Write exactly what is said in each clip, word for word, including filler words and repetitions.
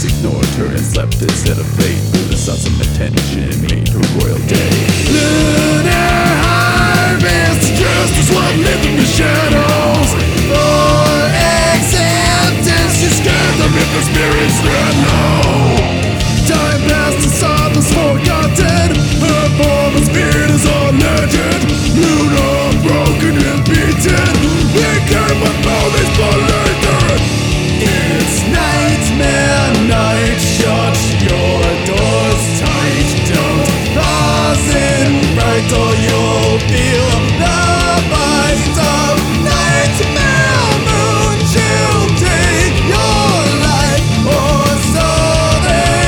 Just ignored her and slept instead of fate. The sought some attention and made her royal day. Lunar harvest, justice what lived in the shadows. For acceptance, she scared them if the spirits ran low. Time passed and saw was forgotten. Her form and spirit is a legend. Luna broken and beaten. They came with police polluted. It's nightmare night. Shut your doors tight. Don't pass in right or you'll feel the bite of nightmare moon. She'll take your life, or so they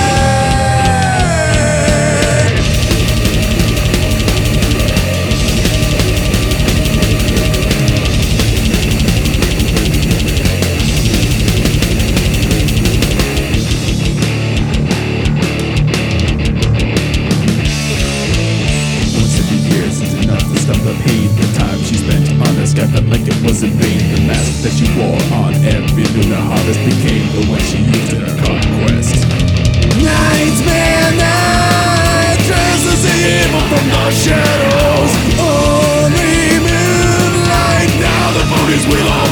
say. The pain, the time she spent on the sky felt like it was in vain. The mask that she wore on every lunar harvest became the one she used in her conquest. Nightmare night dresses evil from the shadows. Only moonlight, now the police will all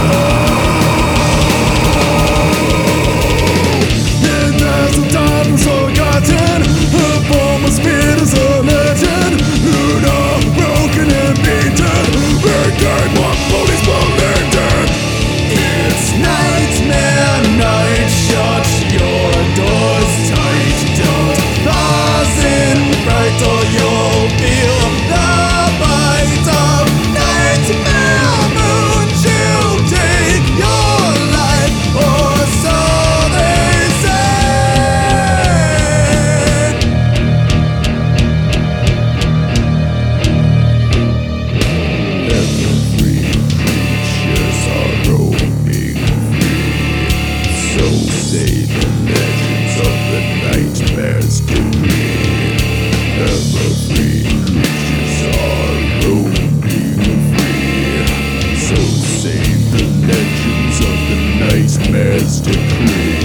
know. And as the time was forgotten, her form of spirit is a legend. Luna broken and beaten. They came on police polluted. It's nightmare night. Shut your doors tight. Don't pass in bright or you'll feel the bite of nightmare moon. She'll take your life, or so they say. Every creatures are roaming free. So say the legends of the nightmares decree. Every creatures are roaming free. So say the legends of the nightmares decree.